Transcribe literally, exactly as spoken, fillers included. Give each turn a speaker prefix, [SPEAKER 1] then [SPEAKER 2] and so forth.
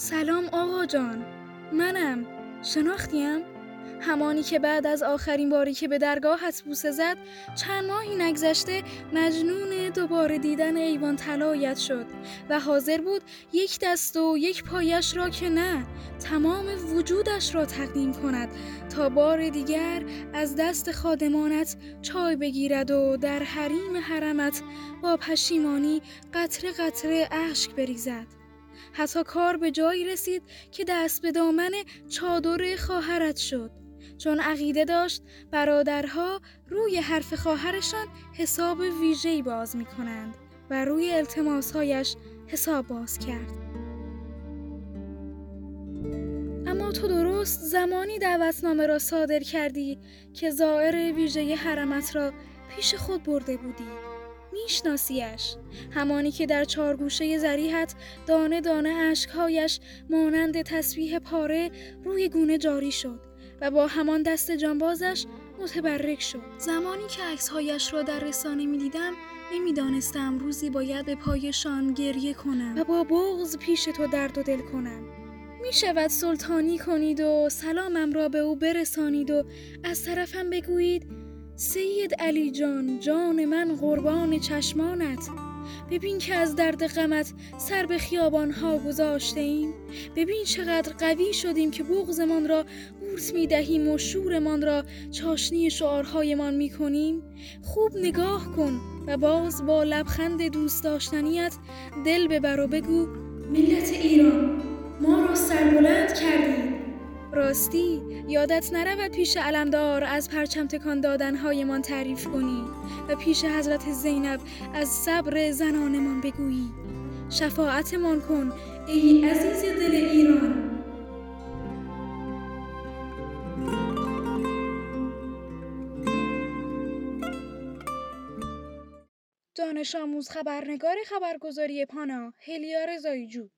[SPEAKER 1] سلام آقا جان، منم. شناختیم؟ همانی که بعد از آخرین باری که به درگاهت بوسه زد چند ماهی نگذشته مجنون دوباره دیدن ایوان طلایت شد و حاضر بود یک دست و یک پایش را که نه، تمام وجودش را تقدیم کند تا بار دیگر از دست خادمانت چای بگیرد و در حریم حرمت با پشیمانی قطره قطره اشک بریزد. حتی کار به جایی رسید که دست به دامن چادر خواهرت شد، چون عقیده داشت برادرها روی حرف خواهرشان حساب ویژه‌ای باز می کنند و روی التماسهایش حساب باز کرد. اما تو درست زمانی دعوتنامه را صادر کردی که زائر ویژه حرمت را پیش خود برده بودی. میشناسیش، همانی که در چارگوشه ذریحت دانه دانه اشکهایش مانند تسبیح پاره روی گونه جاری شد و با همان دست جانبازش متبرک شد. زمانی که عکسهایش را در رسانه می دیدم نمی دانستم روزی باید به پایشان گریه کنم و با بغض پیش تو درد و دل کنم. می شود سلطانی کنید و سلامم را به او برسانید و از طرفم بگویید سید علی جان، جان من قربان چشمانت. ببین که از درد غمت سر به خیابانها گذاشته ایم. ببین چقدر قوی شدیم که بغضمان را قورت می دهیم و شورمان را چاشنی شعارهایمان می کنیم. خوب نگاه کن و باز با لبخند دوست داشتنیت دل ببر و بگو ملت ایران، ما را سربلند کردید. راستی یادت نرود پیش علمدار از پرچم تکان دادنهایمان تعریف کنی و پیش حضرت زینب از صبر زنانمان بگویی. شفاعتمان کن ای عزیز دل ایران. دانش آموز خبرنگار خبرگزاری پانا، هلیا رضایی جو.